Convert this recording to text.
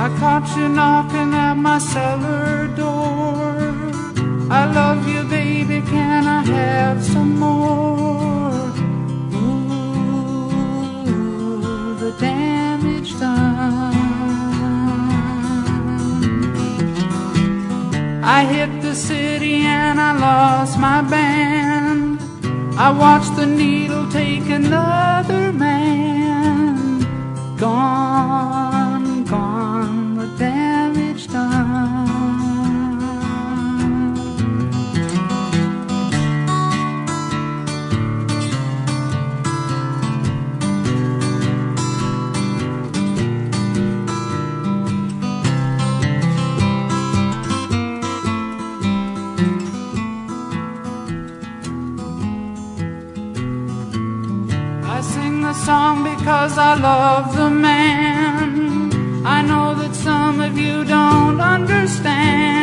I caught you knocking at my cellar door. I love you, baby, can I have some more? Ooh, the damage done. I hit the city and I lost my band. I watched the needle take another man. Gone, gone, the damage done. I sing the song because I love the man. I know that some of you don't understand.